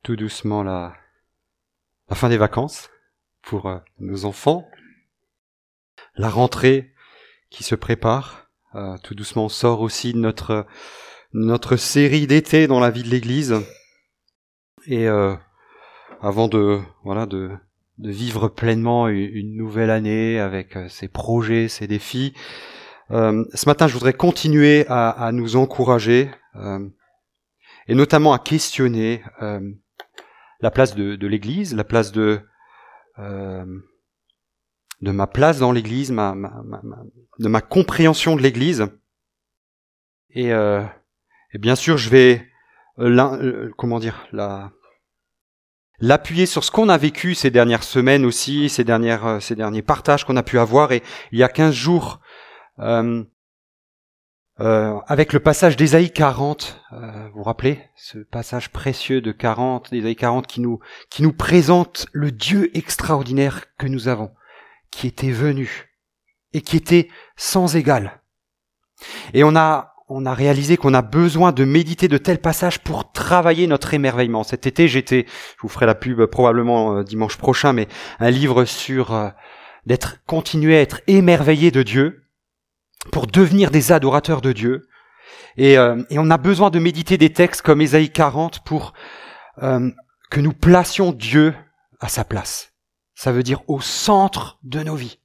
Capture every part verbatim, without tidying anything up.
tout doucement la, la fin des vacances pour euh, nos enfants, la rentrée qui se prépare. Euh, tout doucement, on sort aussi de notre, notre série d'été dans la vie de l'Église. Et euh, avant de, voilà, de, de vivre pleinement une, une nouvelle année avec euh, ses projets, ses défis, euh, ce matin, je voudrais continuer à, à nous encourager euh, et notamment à questionner euh, la place de, de l'Église, la place de euh, de ma place dans l'Église, ma, ma, ma, de ma compréhension de l'Église. Et, euh, et bien sûr, je vais euh, comment dire la, l'appuyer sur ce qu'on a vécu ces dernières semaines aussi, ces dernières ces derniers partages qu'on a pu avoir. Et il y a quinze jours, euh, euh, avec le passage d'Ésaïe quarante, euh, vous vous rappelez ce passage précieux de quarante, d'Ésaïe quarante qui nous qui nous présente le Dieu extraordinaire que nous avons, qui était venu et qui était sans égal. Et on a on a réalisé qu'on a besoin de méditer de tels passages pour travailler notre émerveillement. Cet été, j'étais, je vous ferai la pub probablement euh, dimanche prochain, mais un livre sur euh, d'être continuer à être émerveillé de Dieu pour devenir des adorateurs de Dieu. Et, euh, et on a besoin de méditer des textes comme Ésaïe quarante pour euh, que nous placions Dieu à sa place. Ça veut dire au centre de nos vies.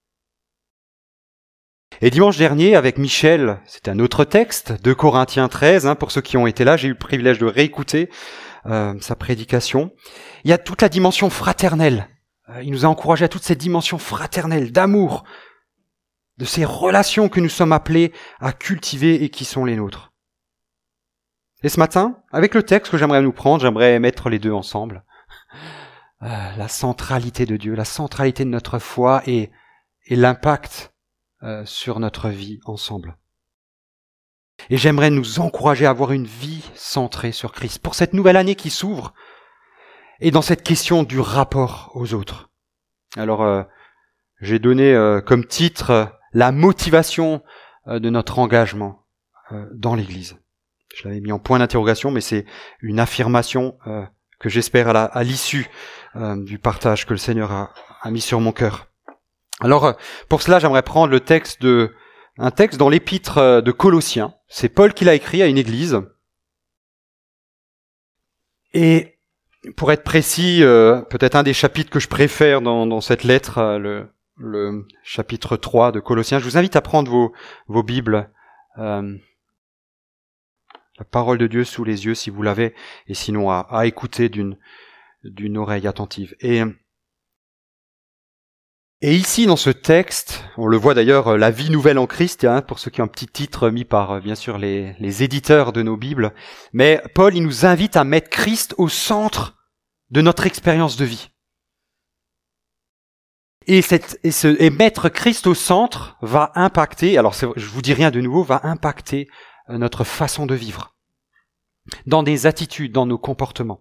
Et dimanche dernier, avec Michel, c'était un autre texte, deux Corinthiens treize, hein, pour ceux qui ont été là, j'ai eu le privilège de réécouter euh, sa prédication. Il y a toute la dimension fraternelle. Euh, il nous a encouragé à toute cette dimension fraternelle, d'amour, de ces relations que nous sommes appelés à cultiver et qui sont les nôtres. Et ce matin, avec le texte que j'aimerais nous prendre, j'aimerais mettre les deux ensemble. Euh, la centralité de Dieu, la centralité de notre foi et, et l'impact euh, sur notre vie ensemble. Et j'aimerais nous encourager à avoir une vie centrée sur Christ pour cette nouvelle année qui s'ouvre et dans cette question du rapport aux autres. Alors, euh, j'ai donné euh, comme titre euh, la motivation euh, de notre engagement euh, dans l'Église. Je l'avais mis en point d'interrogation, mais c'est une affirmation euh, que j'espère à, la, à l'issue euh, du partage que le Seigneur a, a mis sur mon cœur. Alors, euh, pour cela, j'aimerais prendre le texte de un texte dans l'épître euh, de Colossiens. C'est Paul qui l'a écrit à une église. Et pour être précis, euh, peut-être un des chapitres que je préfère dans, dans cette lettre, euh, le le chapitre trois de Colossiens. Je vous invite à prendre vos, vos Bibles, euh, la parole de Dieu sous les yeux si vous l'avez, et sinon à, à écouter d'une, d'une oreille attentive. Et, et ici, dans ce texte, on le voit d'ailleurs, la vie nouvelle en Christ, hein, pour ceux qui ont un petit titre mis par, bien sûr, les, les éditeurs de nos Bibles, mais Paul, il nous invite à mettre Christ au centre de notre expérience de vie. Et, cette, et, ce, et mettre Christ au centre va impacter, alors c'est, je vous dis rien de nouveau, va impacter notre façon de vivre, dans des attitudes, dans nos comportements.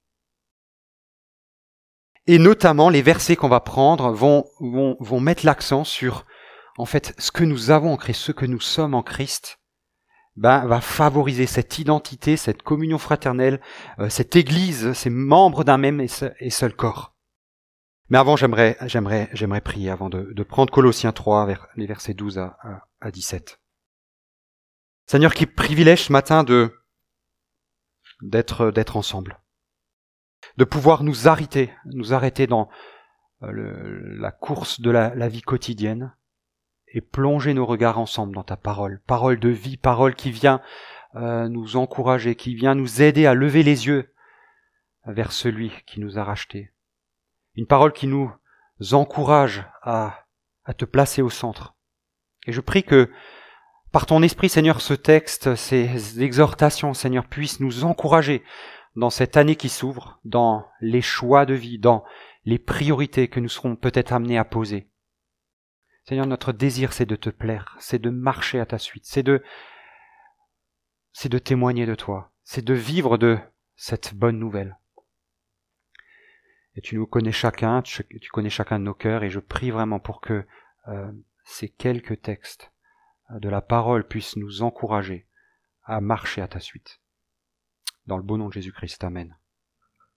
Et notamment, les versets qu'on va prendre vont, vont, vont mettre l'accent sur, en fait, ce que nous avons en Christ, ce que nous sommes en Christ, ben, va favoriser cette identité, cette communion fraternelle, euh, cette Église, ces membres d'un même et seul corps. Mais avant, j'aimerais, j'aimerais, j'aimerais prier avant de, de prendre Colossiens trois, vers les versets douze à, à, à dix-sept. Seigneur, qui privilège ce matin de, d'être, d'être ensemble. De pouvoir nous arrêter, nous arrêter dans le, la course de la, la vie quotidienne et plonger nos regards ensemble dans ta parole. Parole de vie, parole qui vient euh, nous encourager, qui vient nous aider à lever les yeux vers celui qui nous a rachetés. Une parole qui nous encourage à, à te placer au centre. Et je prie que, par ton esprit, Seigneur, ce texte, ces exhortations, Seigneur, puissent nous encourager dans cette année qui s'ouvre, dans les choix de vie, dans les priorités que nous serons peut-être amenés à poser. Seigneur, notre désir, c'est de te plaire, c'est de marcher à ta suite, c'est de, c'est de témoigner de toi, c'est de vivre de cette bonne nouvelle. Et tu nous connais chacun, tu, tu connais chacun de nos cœurs, et je prie vraiment pour que euh, ces quelques textes de la parole puissent nous encourager à marcher à ta suite. Dans le beau nom de Jésus-Christ, amen.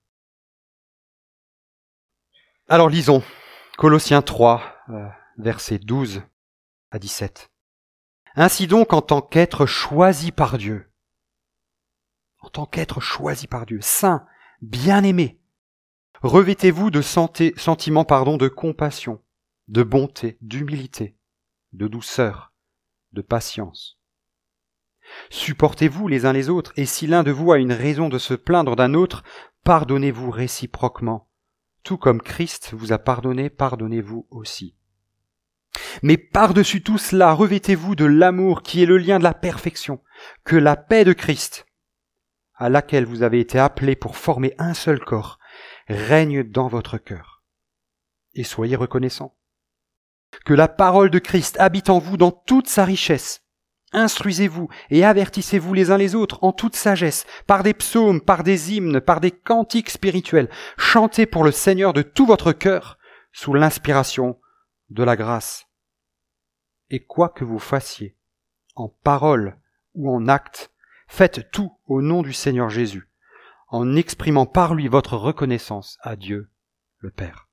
Alors lisons Colossiens trois, euh, versets douze à dix-sept. Ainsi donc, en tant qu'être choisi par Dieu, en tant qu'être choisi par Dieu, saint, bien-aimé, revêtez-vous de santé, sentiments pardon, de compassion, de bonté, d'humilité, de douceur, de patience. Supportez-vous les uns les autres, et si l'un de vous a une raison de se plaindre d'un autre, pardonnez-vous réciproquement. Tout comme Christ vous a pardonné, pardonnez-vous aussi. Mais par-dessus tout cela, revêtez-vous de l'amour qui est le lien de la perfection, que la paix de Christ, à laquelle vous avez été appelés pour former un seul corps, règne dans votre cœur. Et soyez reconnaissants. Que la parole de Christ habite en vous dans toute sa richesse. Instruisez-vous et avertissez-vous les uns les autres en toute sagesse, par des psaumes, par des hymnes, par des cantiques spirituels. Chantez pour le Seigneur de tout votre cœur, sous l'inspiration de la grâce. Et quoi que vous fassiez, en parole ou en acte, faites tout au nom du Seigneur Jésus, en exprimant par lui votre reconnaissance à Dieu, le Père.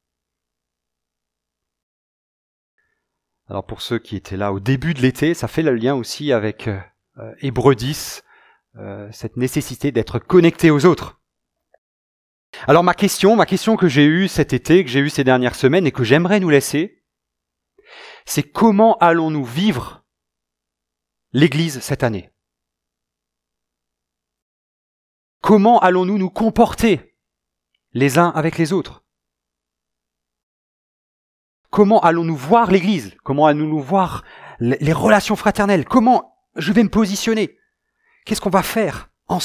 Alors pour ceux qui étaient là au début de l'été, ça fait le lien aussi avec euh, Hébreux dix, euh, cette nécessité d'être connecté aux autres. Alors ma question, ma question que j'ai eue cet été, que j'ai eue ces dernières semaines et que j'aimerais nous laisser, c'est comment allons-nous vivre l'Église cette année ? Comment allons-nous nous comporter les uns avec les autres ? Comment allons-nous voir l'Église ? Comment allons-nous voir les relations fraternelles ? Comment je vais me positionner ? Qu'est-ce qu'on va faire ensemble ?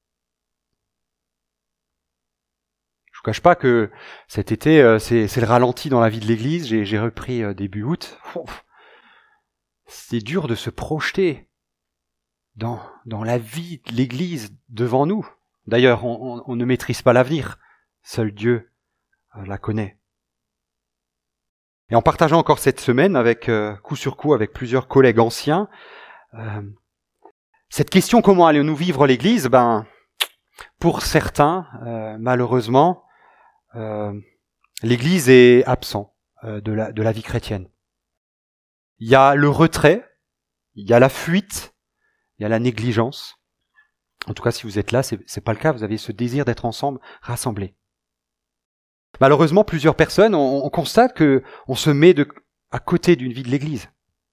Je vous cache pas que cet été, c'est, c'est le ralenti dans la vie de l'Église. J'ai, j'ai repris début août. C'est dur de se projeter dans, dans la vie de l'Église devant nous. D'ailleurs, on, on, on ne maîtrise pas l'avenir. Seul Dieu la connaît. Et en partageant encore cette semaine, avec euh, coup sur coup, avec plusieurs collègues anciens, euh, cette question, comment allons-nous vivre l'Église ? Ben, pour certains, euh, malheureusement, euh, l'Église est absent euh, de la, de la vie chrétienne. Il y a le retrait, il y a la fuite, il y a la négligence. En tout cas, si vous êtes là, c'est, c'est pas le cas. Vous avez ce désir d'être ensemble, rassemblés. Malheureusement, plusieurs personnes, on, on constate que on se met de, à côté d'une vie de l'Église,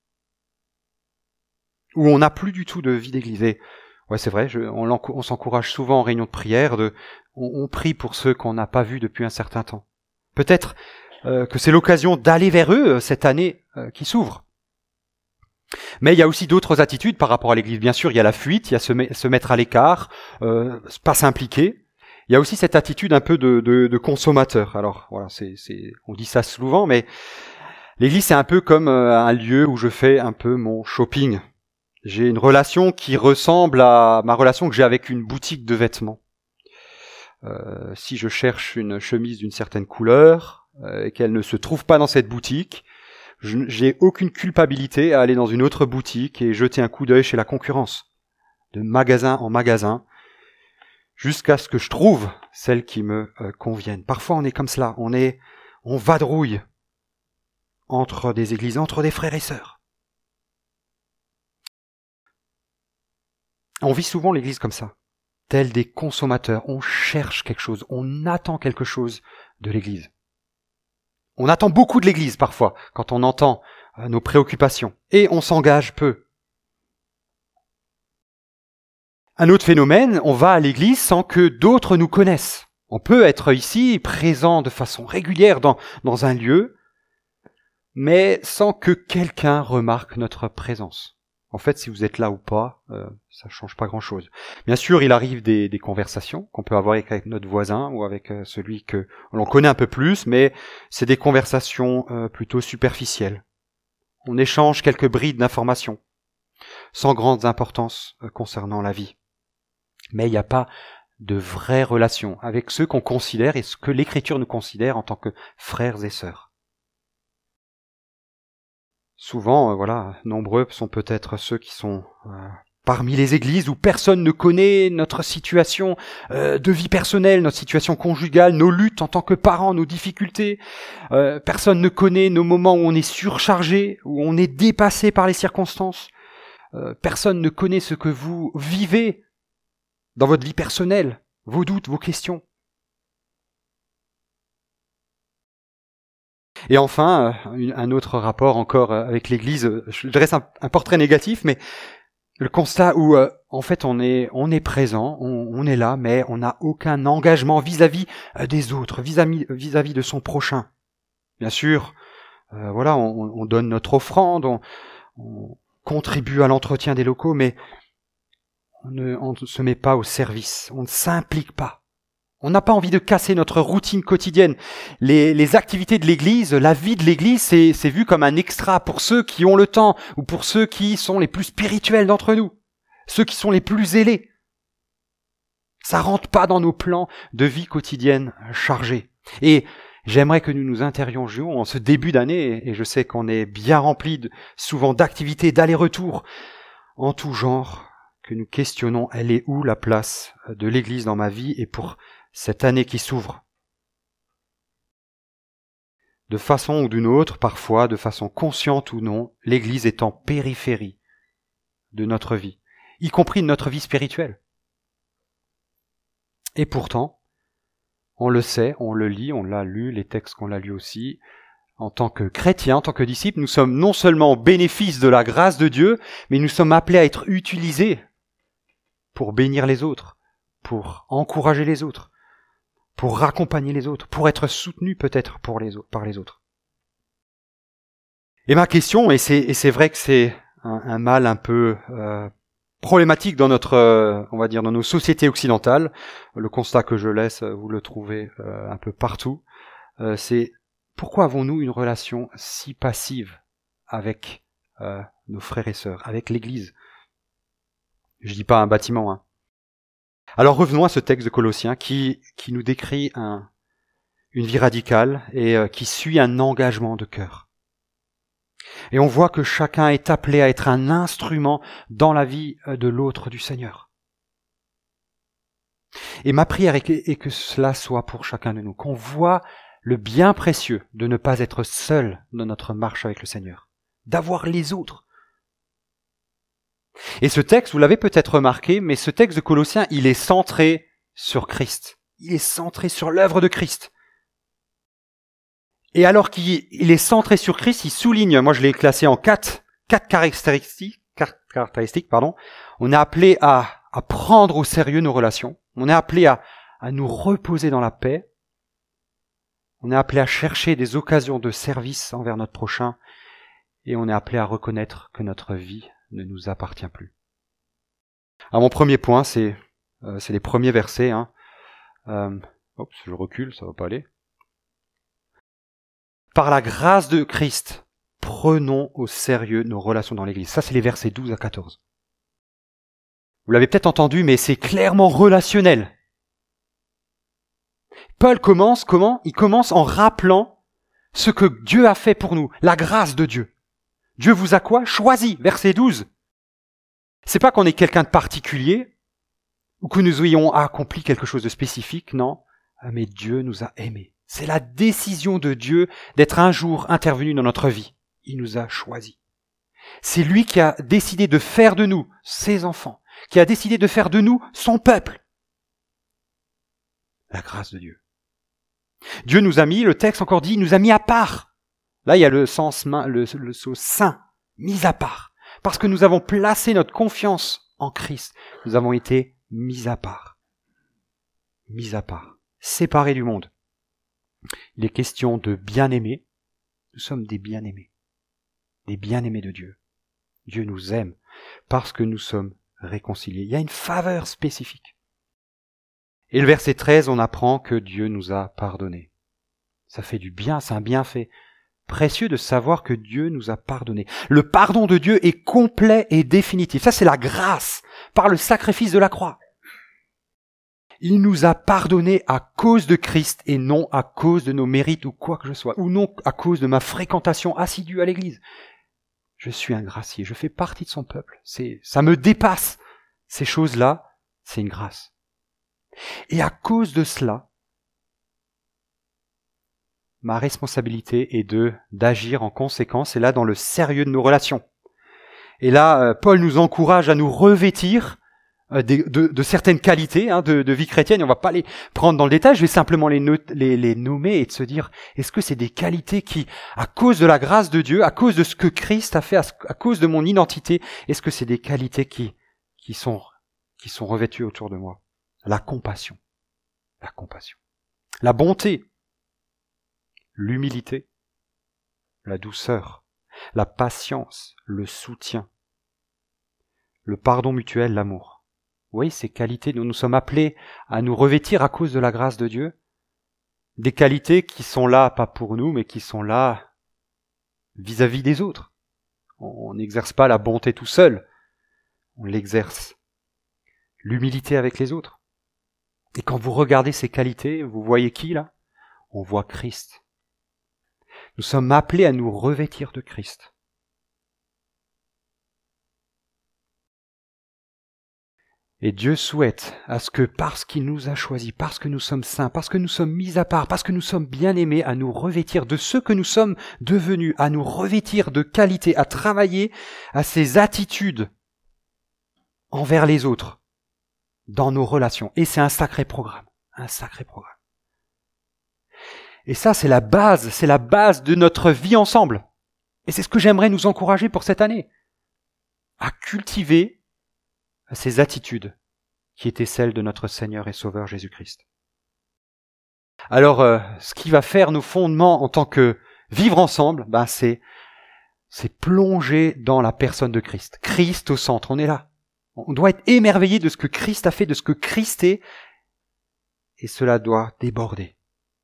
où on n'a plus du tout de vie d'Église. Et ouais, c'est vrai, je, on, on s'encourage souvent en réunion de prière, de, on, on prie pour ceux qu'on n'a pas vus depuis un certain temps. Peut-être euh, que c'est l'occasion d'aller vers eux cette année euh, qui s'ouvre. Mais il y a aussi d'autres attitudes par rapport à l'Église. Bien sûr, il y a la fuite, il y a se, met, se mettre à l'écart, euh, pas s'impliquer. Il y a aussi cette attitude un peu de, de, de consommateur. Alors voilà, c'est, c'est, on dit ça souvent, mais l'Église c'est un peu comme un lieu où je fais un peu mon shopping. J'ai une relation qui ressemble à ma relation que j'ai avec une boutique de vêtements. Euh, si je cherche une chemise d'une certaine couleur euh, et qu'elle ne se trouve pas dans cette boutique, je, j'ai aucune culpabilité à aller dans une autre boutique et jeter un coup d'œil chez la concurrence, de magasin en magasin, jusqu'à ce que je trouve celles qui me euh, conviennent. Parfois, on est comme cela, on est, on vadrouille entre des églises, entre des frères et sœurs. On vit souvent l'Église comme ça, tels des consommateurs. On cherche quelque chose, on attend quelque chose de l'Église. On attend beaucoup de l'Église parfois, quand on entend euh, nos préoccupations, et on s'engage peu. Un autre phénomène, on va à l'église sans que d'autres nous connaissent. On peut être ici, présent de façon régulière dans, dans un lieu, mais sans que quelqu'un remarque notre présence. En fait, si vous êtes là ou pas, euh, ça change pas grand-chose. Bien sûr, il arrive des, des conversations qu'on peut avoir avec, avec notre voisin ou avec euh, celui que l'on connaît un peu plus, mais c'est des conversations euh, plutôt superficielles. On échange quelques brides d'informations, sans grande importance euh, concernant la vie. Mais il n'y a pas de vraies relations avec ceux qu'on considère et ce que l'Écriture nous considère en tant que frères et sœurs. Souvent, euh, voilà, nombreux sont peut-être ceux qui sont euh, parmi les églises où personne ne connaît notre situation euh, de vie personnelle, notre situation conjugale, nos luttes en tant que parents, nos difficultés. Euh, personne ne connaît nos moments où on est surchargé, où on est dépassé par les circonstances. Euh, personne ne connaît ce que vous vivez dans votre vie personnelle, vos doutes, vos questions. Et enfin, un autre rapport encore avec l'Église, je dresse un, un portrait négatif, mais le constat où euh, en fait on est on est présent, on, on est là, mais on n'a aucun engagement vis-à-vis des autres, vis-à-vis vis-à-vis de son prochain. Bien sûr, euh, voilà, on, on donne notre offrande, on, on contribue à l'entretien des locaux, mais on ne, on ne se met pas au service, on ne s'implique pas. On n'a pas envie de casser notre routine quotidienne. Les, les activités de l'Église, la vie de l'Église, c'est, c'est vu comme un extra pour ceux qui ont le temps ou pour ceux qui sont les plus spirituels d'entre nous, ceux qui sont les plus zélés. Ça rentre pas dans nos plans de vie quotidienne chargés. Et j'aimerais que nous nous interrogions en ce début d'année, et je sais qu'on est bien rempli de, souvent d'activités, d'allers-retours en tout genre, que nous questionnons, elle est où la place de l'Église dans ma vie et pour cette année qui s'ouvre. De façon ou d'une autre, parfois, de façon consciente ou non, l'Église est en périphérie de notre vie, y compris de notre vie spirituelle. Et pourtant, on le sait, on le lit, on l'a lu, les textes qu'on l'a lus aussi, en tant que chrétiens, en tant que disciples, nous sommes non seulement au bénéfice de la grâce de Dieu, mais nous sommes appelés à être utilisés pour bénir les autres, pour encourager les autres, pour raccompagner les autres, pour être soutenu peut-être pour les autres, par les autres. Et ma question, et c'est, et c'est vrai que c'est un, un mal un peu euh, problématique dans notre, euh, on va dire, dans nos sociétés occidentales, le constat que je laisse, vous le trouvez euh, un peu partout, euh, c'est pourquoi avons-nous une relation si passive avec euh, nos frères et sœurs, avec l'Église? Je dis pas un bâtiment, hein. Alors revenons à ce texte de Colossiens qui, qui nous décrit un, une vie radicale et euh, qui suit un engagement de cœur. Et on voit que chacun est appelé à être un instrument dans la vie de l'autre du Seigneur. Et ma prière est que, est que cela soit pour chacun de nous, qu'on voit le bien précieux de ne pas être seul dans notre marche avec le Seigneur, d'avoir les autres. Et ce texte, vous l'avez peut-être remarqué, mais ce texte de Colossiens, il est centré sur Christ. Il est centré sur l'œuvre de Christ. Et alors qu'il est centré sur Christ, il souligne, moi je l'ai classé en quatre, quatre caractéristiques, quatre caractéristiques, pardon. On est appelé à, à prendre au sérieux nos relations. On est appelé à, à nous reposer dans la paix. On est appelé à chercher des occasions de service envers notre prochain. Et on est appelé à reconnaître que notre vie ne nous appartient plus. Alors mon premier point, c'est, euh, c'est les premiers versets. Hein. Euh, oups, je recule, ça va pas aller. Par la grâce de Christ, prenons au sérieux nos relations dans l'Église. Ça, c'est les versets douze à quatorze. Vous l'avez peut-être entendu, mais c'est clairement relationnel. Paul commence comment? Il commence en rappelant ce que Dieu a fait pour nous, la grâce de Dieu. Dieu vous a quoi? Choisi, verset douze. C'est pas qu'on est quelqu'un de particulier, ou que nous ayons accompli quelque chose de spécifique, non. Mais Dieu nous a aimés. C'est la décision de Dieu d'être un jour intervenu dans notre vie. Il nous a choisis. C'est lui qui a décidé de faire de nous ses enfants, qui a décidé de faire de nous son peuple. La grâce de Dieu. Dieu nous a mis, le texte encore dit, il nous a mis à part. Là, il y a le sens, le, le sens saint, mis à part. Parce que nous avons placé notre confiance en Christ. Nous avons été mis à part. Mis à part. Séparés du monde. Il est question de bien-aimés. Nous sommes des bien-aimés. Des bien-aimés de Dieu. Dieu nous aime parce que nous sommes réconciliés. Il y a une faveur spécifique. Et le verset treize, on apprend que Dieu nous a pardonné. Ça fait du bien, c'est un bienfait précieux de savoir que Dieu nous a pardonné. Le pardon de Dieu est complet et définitif. Ça, c'est la grâce par le sacrifice de la croix. Il nous a pardonné à cause de Christ et non à cause de nos mérites ou quoi que ce soit, ou non à cause de ma fréquentation assidue à l'église. Je suis un gracié, je fais partie de son peuple. C'est, ça me dépasse. Ces choses-là, c'est une grâce. Et à cause de cela, ma responsabilité est de d'agir en conséquence, et là dans le sérieux de nos relations. Et là, Paul nous encourage à nous revêtir de, de, de certaines qualités hein, de, de vie chrétienne. On va pas les prendre dans le détail, je vais simplement les, not- les, les nommer et de se dire, est-ce que c'est des qualités qui, à cause de la grâce de Dieu, à cause de ce que Christ a fait, à, à cause de mon identité, est-ce que c'est des qualités qui, qui, sont, qui sont revêtues autour de moi? La compassion, la compassion, la bonté, l'humilité, la douceur, la patience, le soutien, le pardon mutuel, l'amour. Oui, ces qualités dont nous sommes appelés à nous revêtir à cause de la grâce de Dieu, des qualités qui sont là, pas pour nous, mais qui sont là vis-à-vis des autres. On n'exerce pas la bonté tout seul, on l'exerce. L'humilité avec les autres. Et quand vous regardez ces qualités, vous voyez qui là? On voit Christ. Nous sommes appelés à nous revêtir de Christ. Et Dieu souhaite à ce que, parce qu'il nous a choisis, parce que nous sommes saints, parce que nous sommes mis à part, parce que nous sommes bien-aimés, à nous revêtir de ce que nous sommes devenus, à nous revêtir de qualité, à travailler à ces attitudes envers les autres, dans nos relations. Et c'est un sacré programme, un sacré programme. Et ça, c'est la base, c'est la base de notre vie ensemble. Et c'est ce que j'aimerais nous encourager pour cette année, à cultiver ces attitudes qui étaient celles de notre Seigneur et Sauveur Jésus-Christ. Alors, euh, ce qui va faire nos fondements en tant que vivre ensemble, ben c'est, c'est plonger dans la personne de Christ. Christ au centre, on est là. On doit être émerveillé de ce que Christ a fait, de ce que Christ est, et cela doit déborder.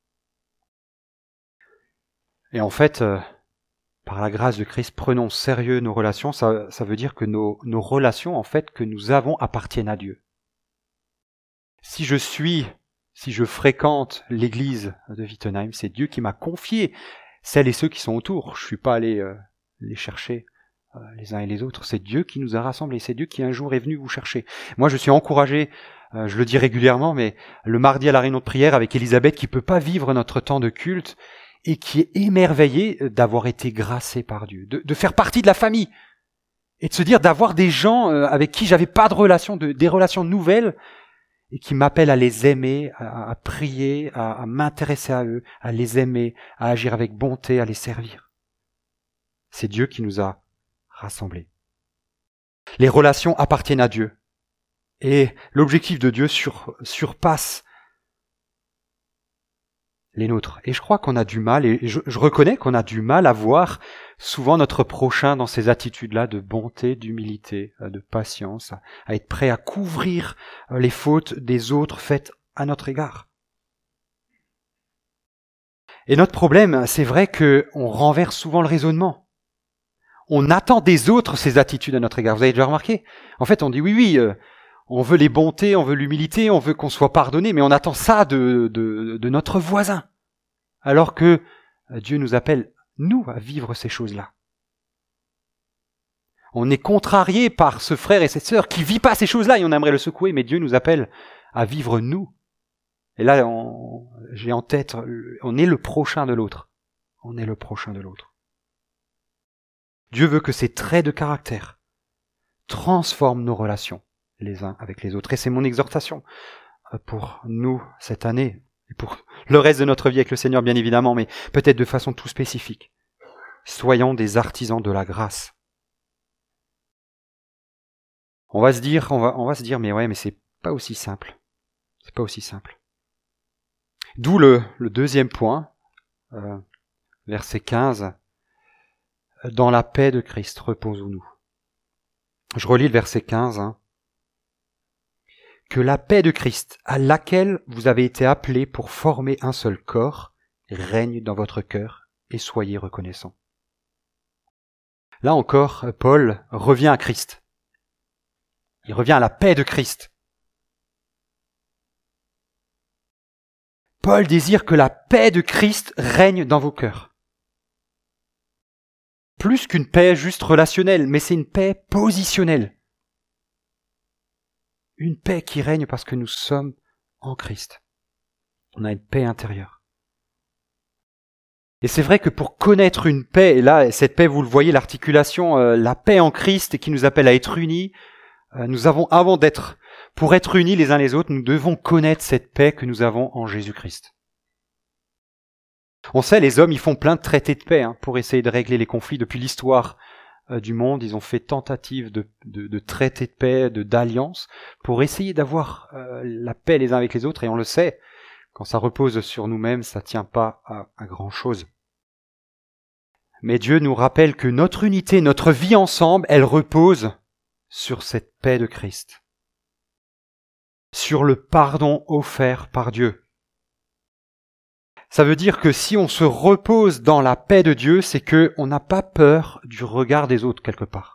Et en fait, euh, par la grâce de Christ, prenons au sérieux nos relations. Ça, ça veut dire que nos, nos relations, en fait, que nous avons appartiennent à Dieu. Si je suis, si je fréquente l'église de Wittenheim, c'est Dieu qui m'a confié celles et ceux qui sont autour. Je suis pas allé euh, les chercher euh, les uns et les autres. C'est Dieu qui nous a rassemblés. C'est Dieu qui un jour est venu vous chercher. Moi, je suis encouragé, euh, je le dis régulièrement, mais le mardi à la réunion de prière avec Elisabeth qui peut pas vivre notre temps de culte, et qui est émerveillé d'avoir été gracié par Dieu, de, de faire partie de la famille, et de se dire d'avoir des gens avec qui j'avais pas de relation, de, des relations nouvelles, et qui m'appellent à les aimer, à, à prier, à, à m'intéresser à eux, à les aimer, à agir avec bonté, à les servir. C'est Dieu qui nous a rassemblés. Les relations appartiennent à Dieu, et l'objectif de Dieu sur, surpasse les nôtres. Et je crois qu'on a du mal, et je, je reconnais qu'on a du mal à voir souvent notre prochain dans ces attitudes-là de bonté, d'humilité, de patience, à, à être prêt à couvrir les fautes des autres faites à notre égard. Et notre problème, c'est vrai qu'on renverse souvent le raisonnement. On attend des autres ces attitudes à notre égard. Vous avez déjà remarqué? En fait, on dit oui, oui, euh, on veut les bontés, on veut l'humilité, on veut qu'on soit pardonné, mais on attend ça de, de, de notre voisin. Alors que Dieu nous appelle, nous, à vivre ces choses-là. On est contrarié par ce frère et cette sœur qui ne vit pas ces choses-là et on aimerait le secouer, mais Dieu nous appelle à vivre nous. Et là, on, j'ai en tête, on est le prochain de l'autre. On est le prochain de l'autre. Dieu veut que ces traits de caractère transforment nos relations les uns avec les autres. Et c'est mon exhortation pour nous cette année, et pour le reste de notre vie avec le Seigneur bien évidemment, mais peut-être de façon tout spécifique. Soyons des artisans de la grâce. On va se dire, on va, on va se dire, mais ouais, mais c'est pas aussi simple. C'est pas aussi simple. D'où le, le deuxième point, euh, verset quinze. Dans la paix de Christ, reposons-nous. Je relis le verset quinze. Hein. Que la paix de Christ, à laquelle vous avez été appelés pour former un seul corps, règne dans votre cœur et soyez reconnaissants. Là encore, Paul revient à Christ. Il revient à la paix de Christ. Paul désire que la paix de Christ règne dans vos cœurs. plus qu'une paix juste relationnelle, mais c'est une paix positionnelle. Une paix qui règne parce que nous sommes en Christ. On a une paix intérieure. Et c'est vrai que pour connaître une paix, et là, cette paix, vous le voyez, l'articulation, euh, la paix en Christ qui nous appelle à être unis, euh, nous avons, avant d'être, pour être unis les uns les autres, nous devons connaître cette paix que nous avons en Jésus-Christ. On sait, les hommes, ils font plein de traités de paix hein, pour essayer de régler les conflits depuis l'histoire euh, du monde. Ils ont fait tentative de, de, de traités de paix, de d'alliance, pour essayer d'avoir euh, la paix les uns avec les autres. Et on le sait, quand ça repose sur nous-mêmes, ça tient pas à, à grand-chose. Mais Dieu nous rappelle que notre unité, notre vie ensemble, elle repose sur cette paix de Christ, sur le pardon offert par Dieu. Ça veut dire que si on se repose dans la paix de Dieu, c'est que on n'a pas peur du regard des autres quelque part.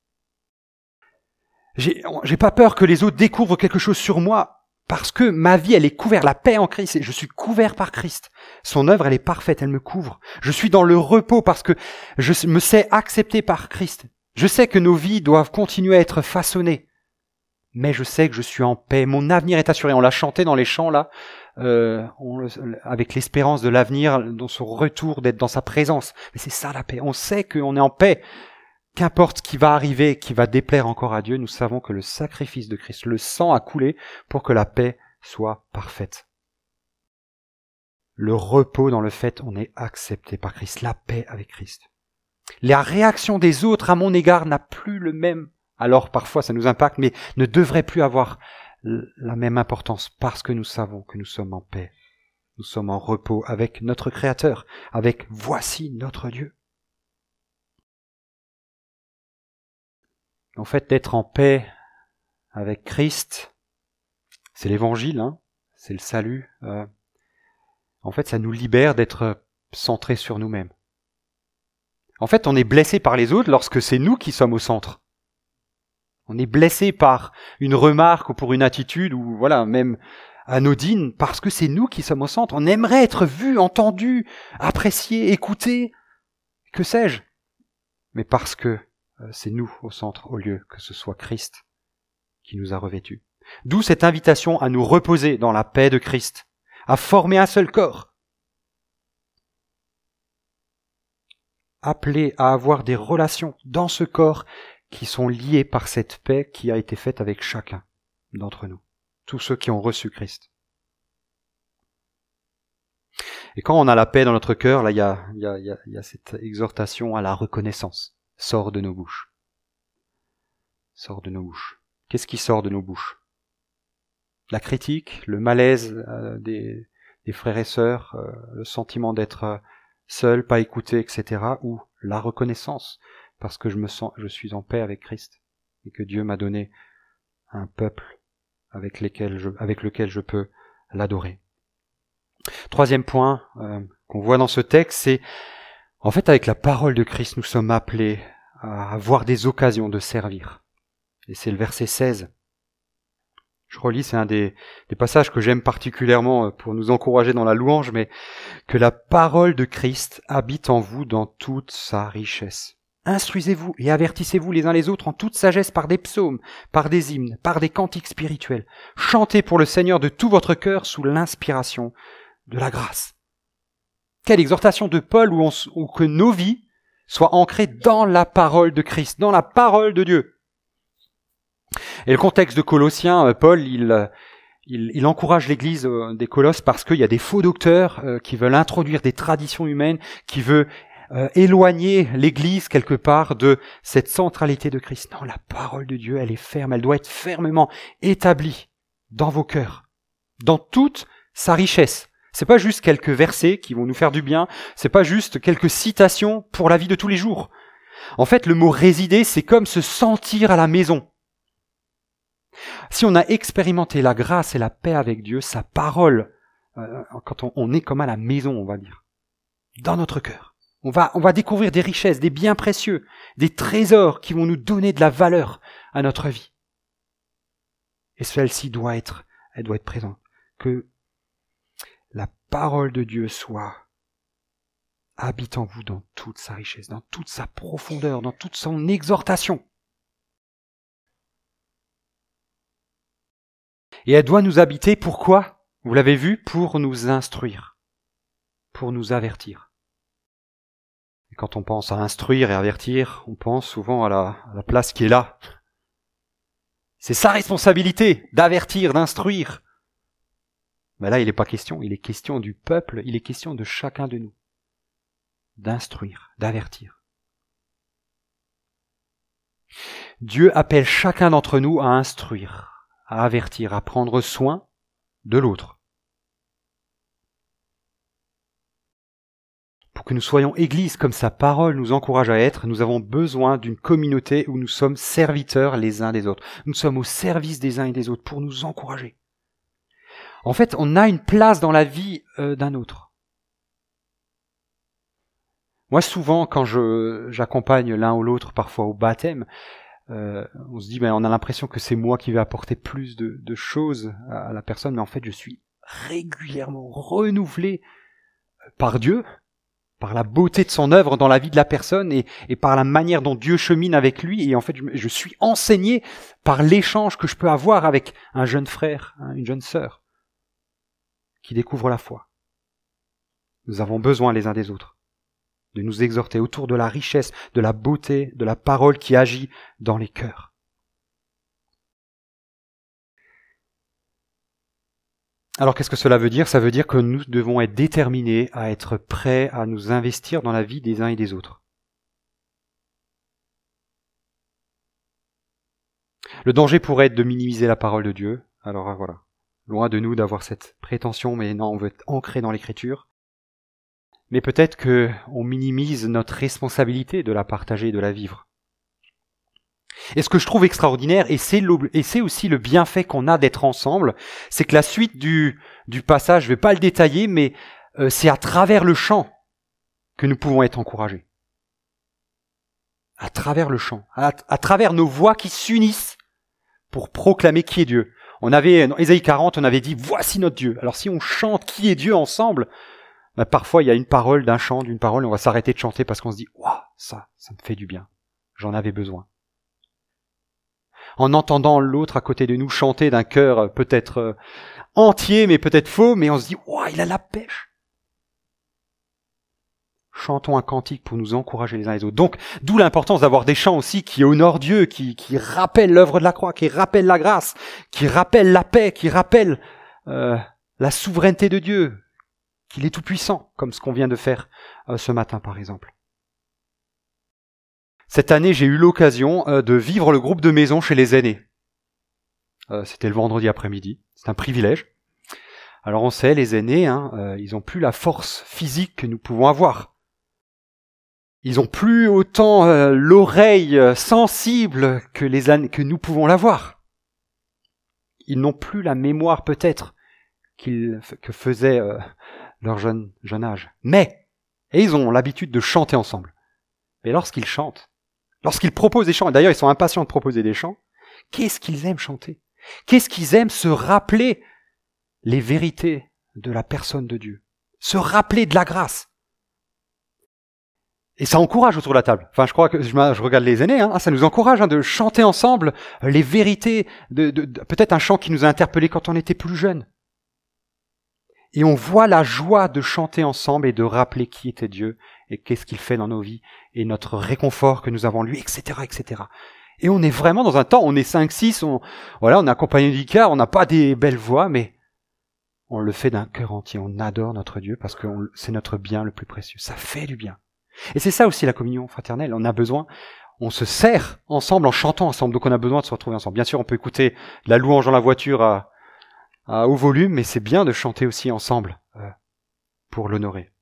J'ai, j'ai pas peur que les autres découvrent quelque chose sur moi, parce que ma vie, elle est couverte, la paix en Christ, et je suis couvert par Christ. Son œuvre, elle est parfaite, elle me couvre. Je suis dans le repos parce que je me sais accepté par Christ. Je sais que nos vies doivent continuer à être façonnées, mais je sais que je suis en paix. Mon avenir est assuré. On l'a chanté dans les chants là. Euh, on, avec l'espérance de l'avenir, dans son retour, d'être dans sa présence. Mais c'est ça la paix. On sait qu'on est en paix. Qu'importe ce qui va arriver, qui va déplaire encore à Dieu, nous savons que le sacrifice de Christ, le sang a coulé pour que la paix soit parfaite. Le repos dans le fait, on est accepté par Christ, la paix avec Christ. La réaction des autres à mon égard n'a plus le même, alors parfois ça nous impacte, mais ne devrait plus avoir la même importance parce que nous savons que nous sommes en paix. Nous sommes en repos avec notre Créateur, avec voici notre Dieu. En fait, d'être en paix avec Christ, c'est l'évangile, hein, c'est le salut. Euh, en fait, ça nous libère d'être centrés sur nous-mêmes. En fait, on est blessé par les autres lorsque c'est nous qui sommes au centre. On est blessé par une remarque ou pour une attitude ou voilà, même anodine, parce que c'est nous qui sommes au centre. On aimerait être vu, entendu, apprécié, écouté, que sais-je. Mais parce que euh, c'est nous au centre, au lieu que ce soit Christ qui nous a revêtus. D'où cette invitation à nous reposer dans la paix de Christ, à former un seul corps, appelés à avoir des relations dans ce corps qui sont liées par cette paix qui a été faite avec chacun d'entre nous, tous ceux qui ont reçu Christ. Et quand on a la paix dans notre cœur, là, il y a, il y a, il y a, il y a cette exhortation à la reconnaissance. Sort de nos bouches. Sort de nos bouches. Qu'est-ce qui sort de nos bouches? La critique, le malaise euh, des, des frères et sœurs, euh, le sentiment d'être euh, seul, pas écouté, et cetera. Ou la reconnaissance, parce que je me sens, je suis en paix avec Christ et que Dieu m'a donné un peuple avec, lesquels je, avec lequel je peux l'adorer. Troisième point euh, qu'on voit dans ce texte, c'est en fait avec la parole de Christ, nous sommes appelés à avoir des occasions de servir. Et c'est le verset seize. Je relis, c'est un des, des passages que j'aime particulièrement pour nous encourager dans la louange, mais que la parole de Christ habite en vous dans toute sa richesse. Instruisez-vous et avertissez-vous les uns les autres en toute sagesse par des psaumes, par des hymnes, par des cantiques spirituels. Chantez pour le Seigneur de tout votre cœur sous l'inspiration de la grâce. Quelle exhortation de Paul où, on, où que nos vies soient ancrées dans la parole de Christ, dans la parole de Dieu. Et le contexte de Colossiens, Paul, il, il, il encourage l'église des Colosses parce qu'il y a des faux docteurs qui veulent introduire des traditions humaines, qui veulent euh, éloigner l'église quelque part de cette centralité de Christ. Non, la parole de Dieu, elle est ferme, elle doit être fermement établie dans vos cœurs, dans toute sa richesse. C'est pas juste quelques versets qui vont nous faire du bien, c'est pas juste quelques citations pour la vie de tous les jours. En fait, le mot résider, c'est comme se sentir à la maison. Si on a expérimenté la grâce et la paix avec Dieu, sa parole, euh, quand on, on est comme à la maison, on va dire, dans notre cœur, on va, on va découvrir des richesses, des biens précieux, des trésors qui vont nous donner de la valeur à notre vie. Et celle-ci doit être, elle doit être présente. Que la parole de Dieu soit habite en vous dans toute sa richesse, dans toute sa profondeur, dans toute son exhortation. Et elle doit nous habiter, pourquoi ? Vous l'avez vu, pour nous instruire, pour nous avertir. Et quand on pense à instruire et avertir, on pense souvent à la, à la place qui est là. C'est sa responsabilité d'avertir, d'instruire. Mais là, il n'est pas question, il est question du peuple, il est question de chacun de nous. D'instruire, d'avertir. Dieu appelle chacun d'entre nous à instruire, à avertir, à prendre soin de l'autre. Pour que nous soyons Église comme sa parole nous encourage à être, nous avons besoin d'une communauté où nous sommes serviteurs les uns des autres. Nous sommes au service des uns et des autres pour nous encourager. En fait, on a une place dans la vie euh, d'un autre. Moi, souvent, quand je j'accompagne l'un ou l'autre, parfois au baptême, euh, on se dit, ben, on a l'impression que c'est moi qui vais apporter plus de, de choses à, à la personne, mais en fait, je suis régulièrement renouvelé par Dieu, par la beauté de son œuvre dans la vie de la personne et, et par la manière dont Dieu chemine avec lui. Et en fait, je, je suis enseigné par l'échange que je peux avoir avec un jeune frère, hein, une jeune sœur, qui découvre la foi. Nous avons besoin les uns des autres de nous exhorter autour de la richesse, de la beauté, de la parole qui agit dans les cœurs. Alors qu'est-ce que cela veut dire ? Ça veut dire que nous devons être déterminés à être prêts à nous investir dans la vie des uns et des autres. Le danger pourrait être de minimiser la parole de Dieu. Alors voilà, loin de nous d'avoir cette prétention, mais non, on veut être ancré dans l'Écriture. Mais peut-être qu'on minimise notre responsabilité de la partager et de la vivre. Et ce que je trouve extraordinaire, et c'est, et c'est aussi le bienfait qu'on a d'être ensemble, c'est que la suite du, du passage, je ne vais pas le détailler, mais euh, c'est à travers le chant que nous pouvons être encouragés. À travers le chant, à, à travers nos voix qui s'unissent pour proclamer qui est Dieu. On avait, dans Ésaïe quarante, on avait dit « Voici notre Dieu ». Alors si on chante qui est Dieu ensemble, ben parfois il y a une parole, d'un chant, d'une parole, et on va s'arrêter de chanter parce qu'on se dit « Waouh, ça, ça me fait du bien, j'en avais besoin ». En entendant l'autre à côté de nous chanter d'un cœur peut-être entier, mais peut-être faux, mais on se dit « Waouh, il a la pêche ». Chantons un cantique pour nous encourager les uns les autres. Donc, d'où l'importance d'avoir des chants aussi qui honorent Dieu, qui, qui rappellent l'œuvre de la croix, qui rappellent la grâce, qui rappellent la paix, qui rappellent euh, la souveraineté de Dieu, qu'il est tout-puissant, comme ce qu'on vient de faire euh, ce matin par exemple. Cette année, j'ai eu l'occasion euh, de vivre le groupe de maison chez les aînés. Euh, c'était le vendredi après-midi, c'est un privilège. Alors on sait, les aînés, hein, euh, ils n'ont plus la force physique que nous pouvons avoir. Ils n'ont plus autant euh, l'oreille sensible que, les an- que nous pouvons l'avoir. Ils n'ont plus la mémoire peut-être qu'ils, que faisait euh, leur jeune, jeune âge. Mais, et ils ont l'habitude de chanter ensemble. Mais lorsqu'ils chantent, lorsqu'ils proposent des chants, et d'ailleurs ils sont impatients de proposer des chants, qu'est-ce qu'ils aiment chanter ? Qu'est-ce qu'ils aiment se rappeler les vérités de la personne de Dieu, se rappeler de la grâce. Et ça encourage autour de la table. Enfin, je crois que je, je regarde les aînés, hein, ça nous encourage hein, de chanter ensemble les vérités, de, de, de, peut-être un chant qui nous a interpellés quand on était plus jeune. Et on voit la joie de chanter ensemble et de rappeler qui était Dieu et qu'est-ce qu'il fait dans nos vies et notre réconfort que nous avons en lui, et cetera, et cetera. Et on est vraiment dans un temps, on est cinq six, on, voilà, on est accompagné d'Icar, on n'a pas des belles voix, mais on le fait d'un cœur entier, on adore notre Dieu parce que on, c'est notre bien le plus précieux. Ça fait du bien. Et c'est ça aussi la communion fraternelle, on a besoin, on se sert ensemble en chantant ensemble, donc on a besoin de se retrouver ensemble. Bien sûr, on peut écouter la louange dans la voiture à, à haut volume, mais c'est bien de chanter aussi ensemble euh, pour l'honorer.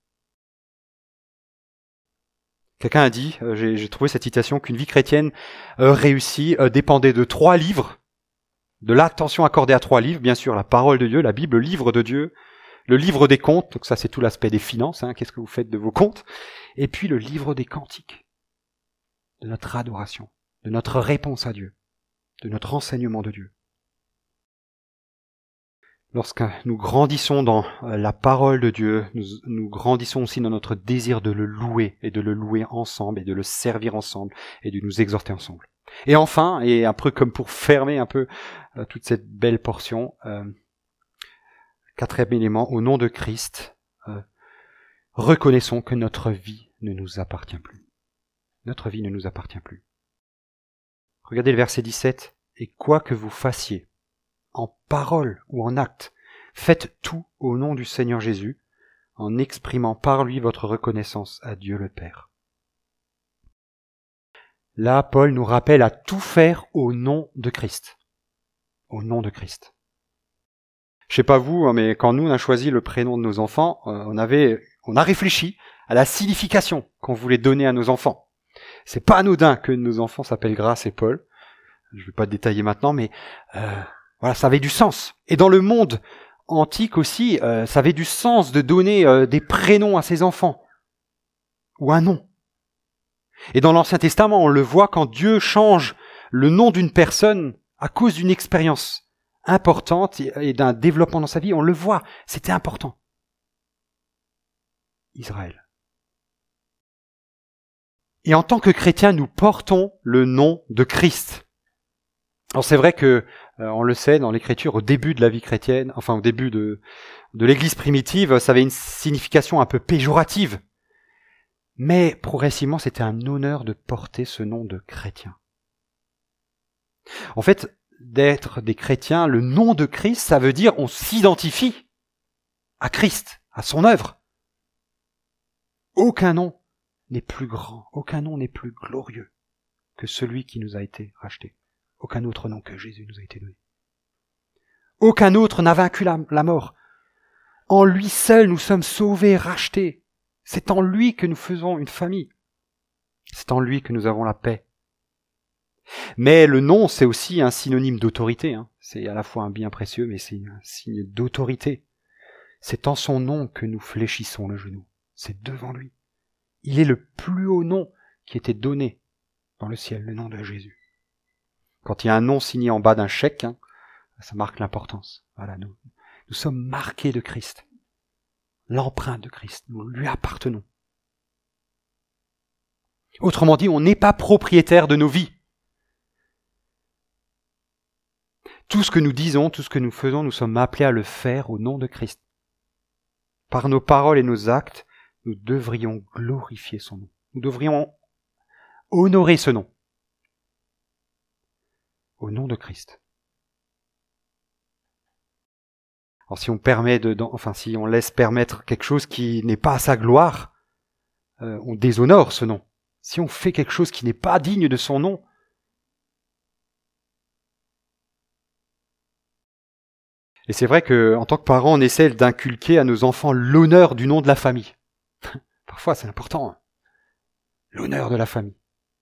Quelqu'un a dit, euh, j'ai, j'ai trouvé cette citation, qu'une vie chrétienne euh, réussie euh, dépendait de trois livres, de l'attention accordée à trois livres, bien sûr, la parole de Dieu, la Bible, le livre de Dieu, le livre des comptes, donc ça c'est tout l'aspect des finances, hein, qu'est-ce que vous faites de vos comptes, et puis le livre des cantiques, de notre adoration, de notre réponse à Dieu, de notre enseignement de Dieu. lorsque nous grandissons dans la parole de Dieu, nous, nous grandissons aussi dans notre désir de le louer et de le louer ensemble et de le servir ensemble et de nous exhorter ensemble. Et enfin, et un peu comme pour fermer un peu euh, toute cette belle portion, euh, quatrième élément, au nom de Christ, euh, reconnaissons que notre vie ne nous appartient plus. Notre vie ne nous appartient plus. Regardez le verset dix-sept. Et quoi que vous fassiez, en parole ou en acte, faites tout au nom du Seigneur Jésus, en exprimant par lui votre reconnaissance à Dieu le Père. Là, Paul nous rappelle à tout faire au nom de Christ. Au nom de Christ. Je sais pas vous, mais quand nous on a choisi le prénom de nos enfants, on avait, on a réfléchi à la signification qu'on voulait donner à nos enfants. C'est pas anodin que nos enfants s'appellent Grace et Paul. Je vais pas détailler maintenant, mais euh, voilà, ça avait du sens. Et dans le monde antique aussi, euh, ça avait du sens de donner euh, des prénoms à ses enfants ou un nom. Et dans l'Ancien Testament, on le voit quand Dieu change le nom d'une personne à cause d'une expérience importante et d'un développement dans sa vie, on le voit, c'était important. Israël. Et en tant que chrétiens, nous portons le nom de Christ. Alors c'est vrai que, euh, on le sait dans l'Écriture, au début de la vie chrétienne, enfin au début de, de l'Église primitive, ça avait une signification un peu péjorative. Mais progressivement, c'était un honneur de porter ce nom de chrétien. En fait, d'être des chrétiens, le nom de Christ, ça veut dire on s'identifie à Christ, à son œuvre. Aucun nom n'est plus grand, aucun nom n'est plus glorieux que celui qui nous a été racheté. Aucun autre nom que Jésus nous a été donné. Aucun autre n'a vaincu la, la mort. En lui seul, nous sommes sauvés, rachetés. C'est en lui que nous faisons une famille. C'est en lui que nous avons la paix. Mais le nom, c'est aussi un synonyme d'autorité. Hein. C'est à la fois un bien précieux, mais c'est un signe d'autorité. C'est en son nom que nous fléchissons le genou. C'est devant lui. Il est le plus haut nom qui était donné dans le ciel, le nom de Jésus. Quand il y a un nom signé en bas d'un chèque, hein, ça marque l'importance. Voilà, nous, nous sommes marqués de Christ. L'empreinte de Christ, nous lui appartenons. Autrement dit, on n'est pas propriétaire de nos vies. Tout ce que nous disons, tout ce que nous faisons, nous sommes appelés à le faire au nom de Christ. Par nos paroles et nos actes, nous devrions glorifier son nom. Nous devrions honorer ce nom. Au nom de Christ. Alors si on permet de, enfin si on laisse permettre quelque chose qui n'est pas à sa gloire, euh, on déshonore ce nom. Si on fait quelque chose qui n'est pas digne de son nom, et c'est vrai que en tant que parents, on essaie d'inculquer à nos enfants l'honneur du nom de la famille. Parfois, c'est important. Hein. L'honneur de la famille.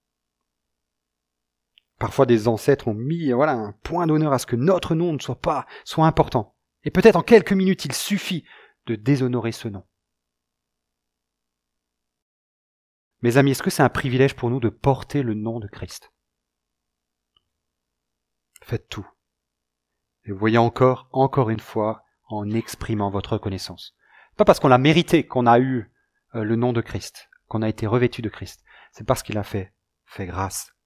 Parfois, des ancêtres ont mis voilà, un point d'honneur à ce que notre nom ne soit pas soit important. Et peut-être en quelques minutes, il suffit de déshonorer ce nom. Mes amis, est-ce que c'est un privilège pour nous de porter le nom de Christ ? Faites tout. Et vous voyez encore, encore une fois, en exprimant votre reconnaissance. Pas parce qu'on l'a mérité qu'on a eu euh, le nom de Christ, qu'on a été revêtu de Christ. C'est parce qu'il a fait, fait grâce.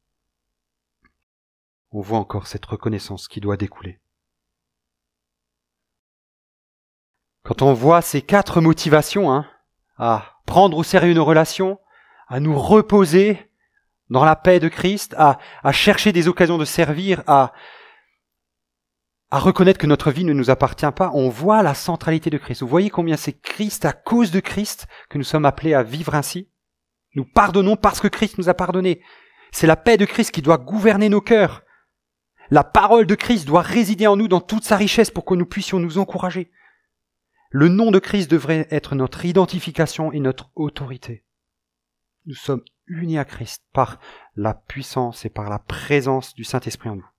On voit encore cette reconnaissance qui doit découler. Quand on voit ces quatre motivations, hein, à prendre au sérieux nos relations, à nous reposer dans la paix de Christ, à, à chercher des occasions de servir, à, à reconnaître que notre vie ne nous appartient pas, on voit la centralité de Christ. Vous voyez combien c'est Christ, à cause de Christ, que nous sommes appelés à vivre ainsi ? Nous pardonnons parce que Christ nous a pardonné. C'est la paix de Christ qui doit gouverner nos cœurs. La parole de Christ doit résider en nous dans toute sa richesse pour que nous puissions nous encourager. Le nom de Christ devrait être notre identification et notre autorité. Nous sommes unis à Christ par la puissance et par la présence du Saint-Esprit en nous.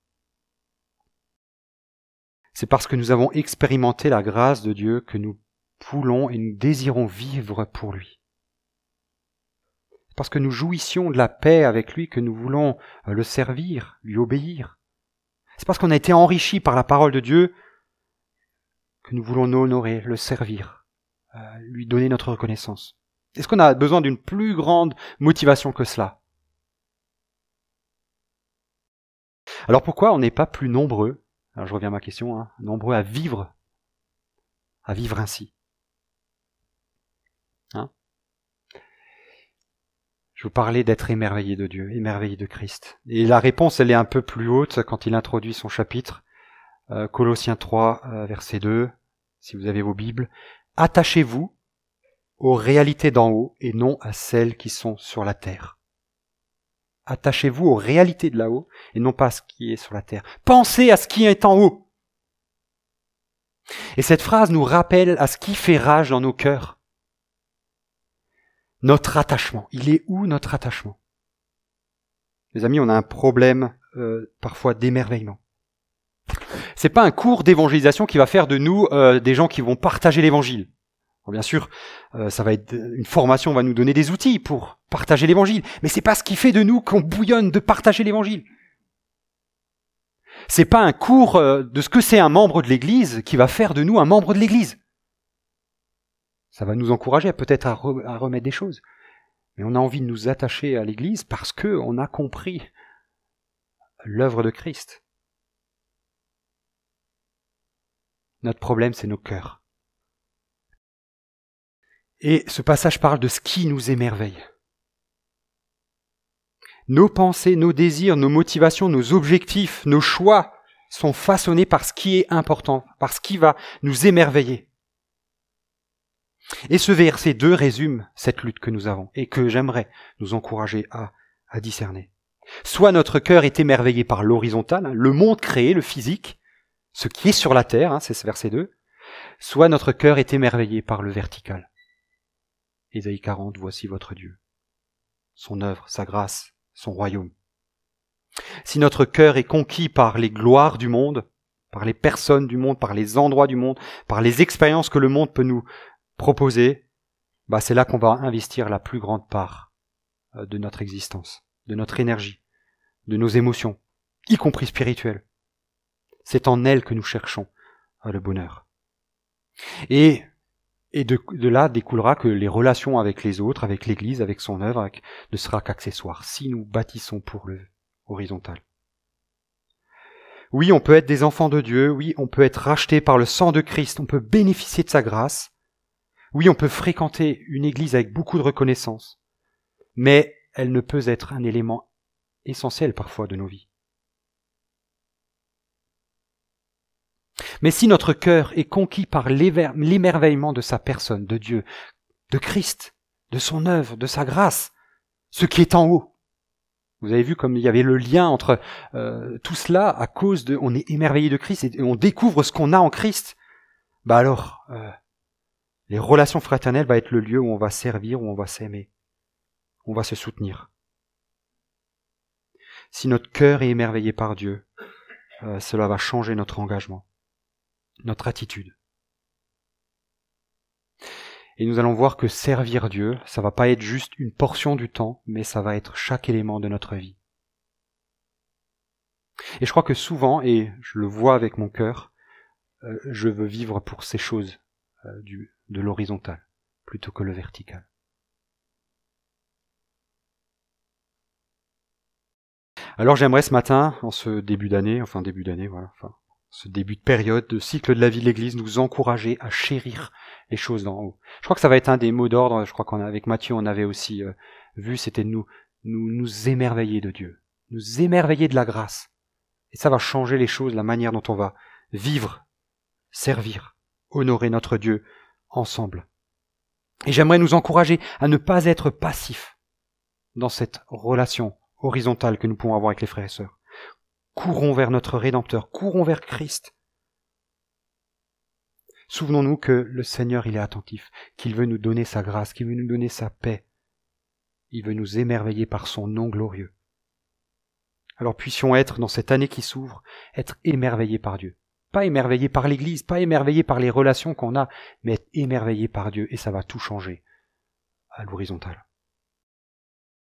C'est parce que nous avons expérimenté la grâce de Dieu que nous voulons et nous désirons vivre pour lui. C'est parce que nous jouissions de la paix avec lui que nous voulons le servir, lui obéir. C'est parce qu'on a été enrichis par la parole de Dieu que nous voulons l'honorer, le servir, euh, lui donner notre reconnaissance. Est-ce qu'on a besoin d'une plus grande motivation que cela? Alors pourquoi on n'est pas plus nombreux, alors je reviens à ma question, hein, nombreux à vivre, à vivre ainsi? Hein? Je vous parlais d'être émerveillé de Dieu, émerveillé de Christ. Et la réponse, elle est un peu plus haute quand il introduit son chapitre. Euh, Colossiens trois, euh, verset deux, si vous avez vos Bibles. Attachez-vous aux réalités d'en haut et non à celles qui sont sur la terre. Attachez-vous aux réalités de là-haut et non pas à ce qui est sur la terre. Pensez à ce qui est en haut. Et cette phrase nous rappelle à ce qui fait rage dans nos cœurs. Notre attachement. Il est où notre attachement? Les amis, on a un problème euh, parfois d'émerveillement. C'est pas un cours d'évangélisation qui va faire de nous euh, des gens qui vont partager l'évangile. Alors bien sûr, euh, ça va être une formation, va nous donner des outils pour partager l'évangile, mais c'est pas ce qui fait de nous qu'on bouillonne de partager l'évangile. C'est pas un cours euh, de ce que c'est un membre de l'Église qui va faire de nous un membre de l'Église. Ça va nous encourager peut-être à, re- à remettre des choses. Mais on a envie de nous attacher à l'Église parce qu'on a compris l'œuvre de Christ. Notre problème, c'est nos cœurs. Et ce passage parle de ce qui nous émerveille. Nos pensées, nos désirs, nos motivations, nos objectifs, nos choix sont façonnés par ce qui est important, par ce qui va nous émerveiller. Et ce verset deux résume cette lutte que nous avons et que j'aimerais nous encourager à, à discerner. Soit notre cœur est émerveillé par l'horizontal, hein, le monde créé, le physique, ce qui est sur la terre, hein, c'est ce verset deux, soit notre cœur est émerveillé par le vertical. Ésaïe quarante, voici votre Dieu, son œuvre, sa grâce, son royaume. Si notre cœur est conquis par les gloires du monde, par les personnes du monde, par les endroits du monde, par les expériences que le monde peut nous proposer, bah c'est là qu'on va investir la plus grande part de notre existence, de notre énergie, de nos émotions, y compris spirituelles. C'est en elles que nous cherchons le bonheur. Et, et de, de là découlera que les relations avec les autres, avec l'Église, avec son œuvre, avec, ne sera qu'accessoire, si nous bâtissons pour le horizontal. Oui, on peut être des enfants de Dieu, oui, on peut être racheté par le sang de Christ, on peut bénéficier de sa grâce, oui, on peut fréquenter une église avec beaucoup de reconnaissance, mais elle ne peut être un élément essentiel parfois de nos vies. Mais si notre cœur est conquis par l'émerveillement de sa personne, de Dieu, de Christ, de son œuvre, de sa grâce, ce qui est en haut, vous avez vu comme il y avait le lien entre euh, tout cela à cause de, on est émerveillé de Christ et on découvre ce qu'on a en Christ, bah alors, euh, les relations fraternelles va être le lieu où on va servir, où on va s'aimer, on va se soutenir. Si notre cœur est émerveillé par Dieu, euh, cela va changer notre engagement, notre attitude. Et nous allons voir que servir Dieu, ça va pas être juste une portion du temps, mais ça va être chaque élément de notre vie. Et je crois que souvent, et je le vois avec mon cœur, euh, je veux vivre pour ces choses euh, du, de l'horizontal, plutôt que le vertical. Alors j'aimerais ce matin, en ce début d'année, enfin début d'année, voilà, enfin, ce début de période, de cycle de la vie de l'Église, nous encourager à chérir les choses d'en haut. Je crois que ça va être un des mots d'ordre, je crois qu'avec Matthieu on avait aussi euh, vu, c'était de nous, nous, nous émerveiller de Dieu, nous émerveiller de la grâce. Et ça va changer les choses, la manière dont on va vivre, servir, honorer notre Dieu ensemble. Et j'aimerais nous encourager à ne pas être passifs dans cette relation horizontale que nous pouvons avoir avec les frères et sœurs. Courons vers notre Rédempteur, courons vers Christ. Souvenons-nous que le Seigneur, il est attentif, qu'il veut nous donner sa grâce, qu'il veut nous donner sa paix. Il veut nous émerveiller par son nom glorieux. Alors puissions être, dans cette année qui s'ouvre, être émerveillés par Dieu. Pas émerveillés par l'Église, pas émerveillés par les relations qu'on a, mais être émerveillés par Dieu, et ça va tout changer à l'horizontale.